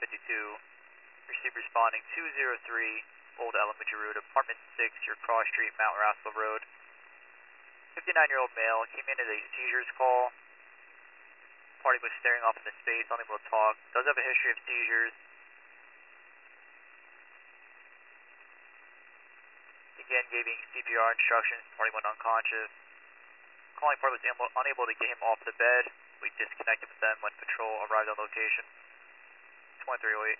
Receive responding 203 Old Elementary Road, Apartment 6, your cross street, Mount Rascal Road. 59-year-old male came in as a seizures call. Party was staring off into space, unable to talk. Does have a history of seizures. Again, giving CPR instructions. Party went unconscious. Calling party was unable to get him off the bed. We disconnected with them when patrol arrived on location. 2308.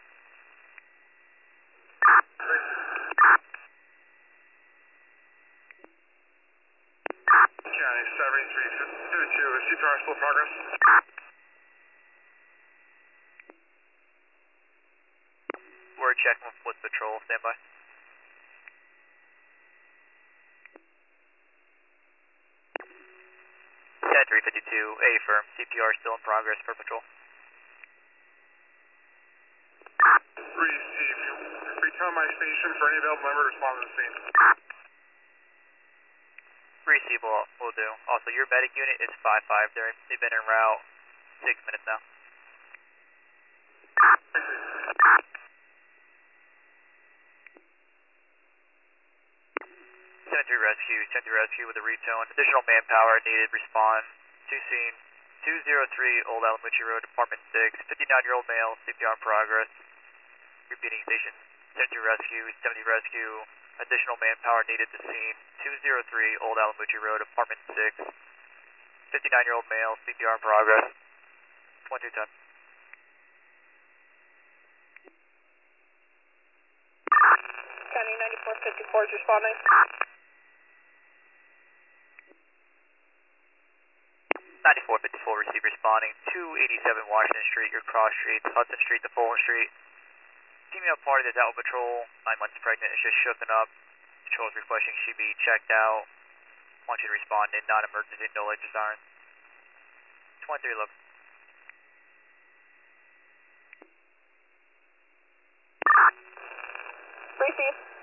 County 7322, CPR still in progress? We're checking with patrol, standby. 352, A firm, CPR still in progress for patrol. Receive. Return my station for any available member to respond to the scene. Receive will do. Also, your medic unit is 5-5. They've been en route 6 minutes now. Send through rescue with a retone. Additional manpower needed. Respond to scene 203 Old Elementary Road, Apartment 6. 59-year-old male, CPR in progress. Repeating station. Send through rescue. Additional manpower needed to scene 203 Old Elementary Road, Apartment 6. 59-year-old male, CPR in progress. 2210. County 9454 is responding. 9454, receive responding 287 Washington Street, your cross streets, Hudson Street to Fulton Street. Female party that's out with patrol, 9 months pregnant, is just shooken up. Patrol is requesting she be checked out. Want you to respond in non-emergency, no lights or sirens. 23 look. Receive.